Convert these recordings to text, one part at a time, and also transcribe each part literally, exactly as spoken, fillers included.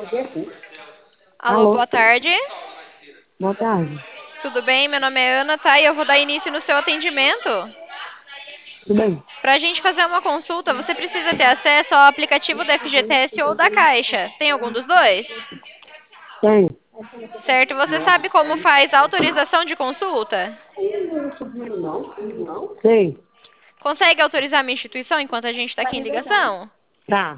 Alô, Alô, boa tarde. boa tarde. Tudo bem? Meu nome é Ana, tá? E eu vou dar início no seu atendimento. Tudo bem? Para a gente fazer uma consulta, você precisa ter acesso ao aplicativo da F G T S ou da Caixa. Tem algum dos dois? Tenho. Certo. Você sabe como faz a autorização de consulta? Sei. Consegue autorizar a minha instituição enquanto a gente está aqui em ligação? Tá.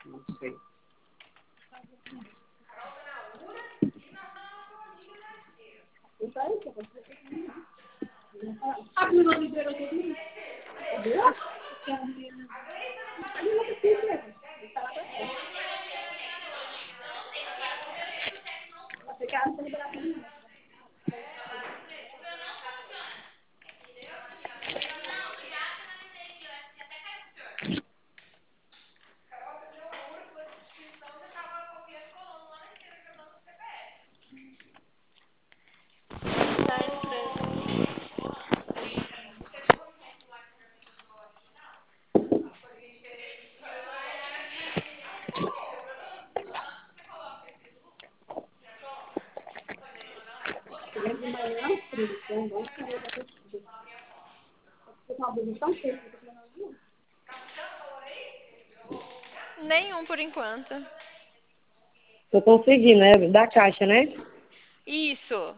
Nenhum por enquanto. Eu consegui, né? Da Caixa, né? Isso.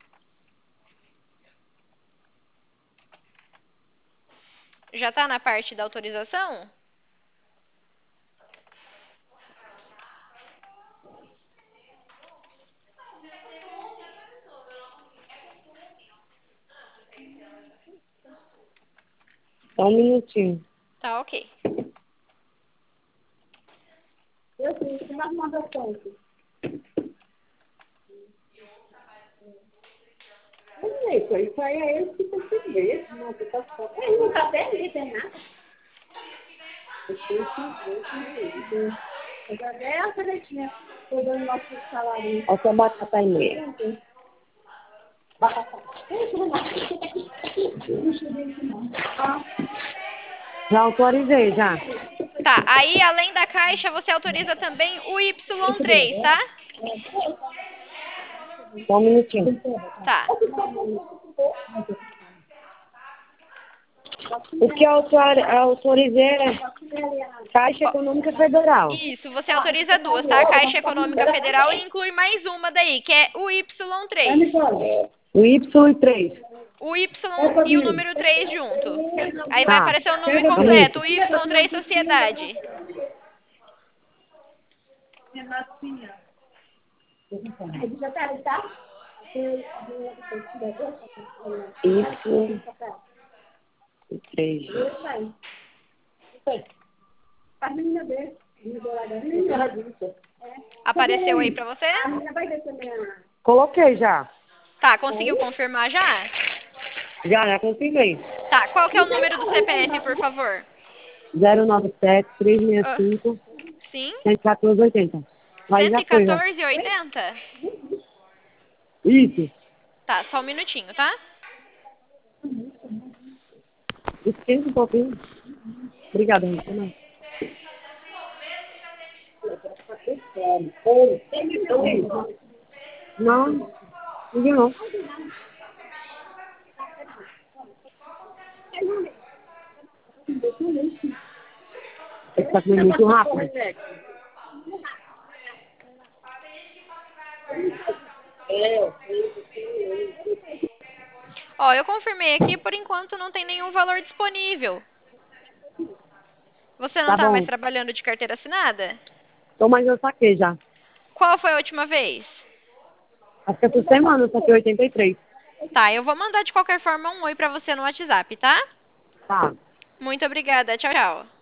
Já está na parte da autorização? Só um minutinho. Tá, ok. Eu sim, que mais manda tanto. Isso aí é ele que tem que ver. Não, você tá só. Ele não tá até ali, tem nada. Eu tenho que ver. Eu já dei a canetinha. Tô dando nosso salário. Olha a batata aí mesmo. Já autorizei, já. Tá, aí além da Caixa, você autoriza também o Y três, tá? Só um minutinho. Tá. O que eu autor- autorizei é Caixa Ó, Econômica Federal. isso, você autoriza duas, tá? A Caixa Econômica Federal e inclui mais uma daí, que é o Y três. O Y três. O Y e o número três junto. Aí vai Tá. aparecer o nome completo, Bonito. o Y três Sociedade. Y três. Apareceu aí pra você? Coloquei já. Tá, conseguiu confirmar já? Já, já confirmei. Tá, qual que é o número do C P F, por favor? zero nove sete, três seis Ah, cinco, sim? cento e quatorze, oitenta. Aí já foi, já. cento e quatorze e oitenta? Isso. Tá, só um minutinho, tá? Esquenta um pouquinho. Obrigada, Rita. Não, ninguém não. Ele tá comendo muito rápido. Ó, eu confirmei aqui, por enquanto não tem nenhum valor disponível. Você não Tá tá mais bom. trabalhando de carteira assinada? Então, mas eu saquei já. Qual foi a última vez? Acho que essa semana eu saquei oitenta e três. Tá, eu vou mandar de qualquer forma um oi pra você no WhatsApp, tá? Tá. Muito obrigada. Tchau, tchau.